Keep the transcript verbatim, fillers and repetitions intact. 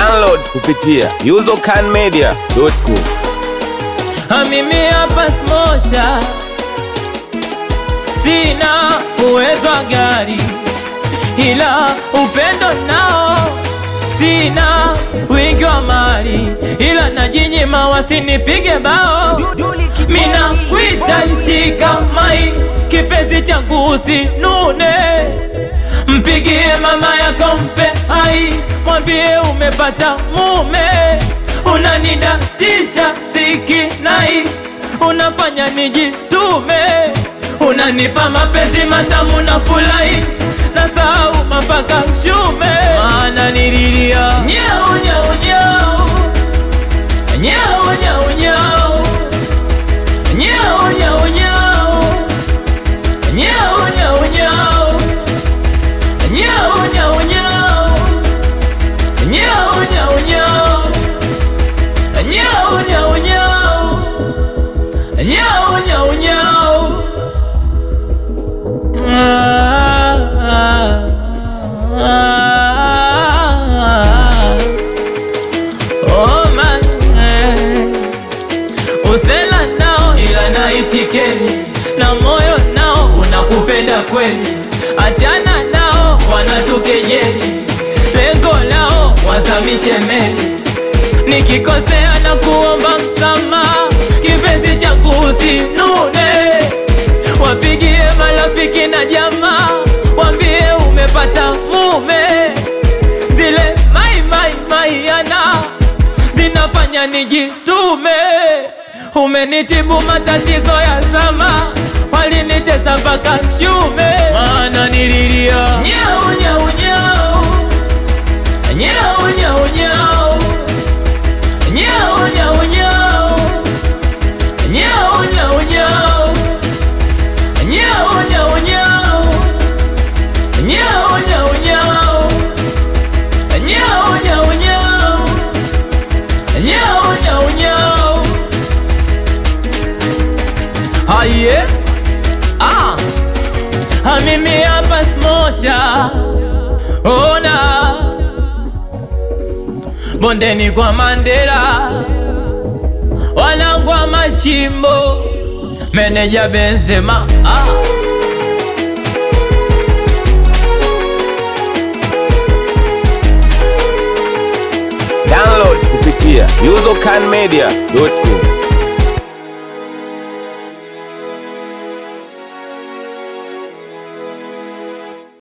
Download kupitia usercan media dot com. Mimi hapa Smosha, sina uwezo wa gari, ila upendo nao. Sina wingi wa mali, ila najinyima wasinipige bao. Mina kuita itika mai, kipenzi changu usinune. Mpigie mama yako mpe hai, mwambie umepata mume. Unanidatisha sikinai, unafanya nijitume. Unanipa mapenzi matamu na furahi, nasahau mapaka shume. Maana nililia nyau nyau nyau, nyau nyau nyau, nyau nyau nyau, nyau nyau nyau, nyau nyau nyau, nyau nyau nyau, nyau nyau nyau, nyau nyau nyau. Ah, ah, ah. Oh man, eh. Usela nao ila naitikeni, na moyo nao unakupenda kweli. Achana nao wanatukejeli, lengo lao wazamishe meli. Nikikosea na kuomba msamaha, kipenzi changu usinune. Wapigie marafiki na jamaa, wambie umepata mume. Zile mai mai mai yana, zinafanya nijitume. Umenitibu matatizo ya zama, walinitesa mpaka shume. Maana nililia nyau nyau nyau, nyau nyau nyau, nyau nyau nyau, nyau nyau nyau, nyau nyau nyau, nyau nyau nyau, nyau nyau nyau, nyau nyau nyau. Haye, ah, ha mimi hapa Smosha. Ona bondeni kwa Mandela, wanangwa Machimbo, meneja Benzema. Ah, Download kupitia usercan media dot com.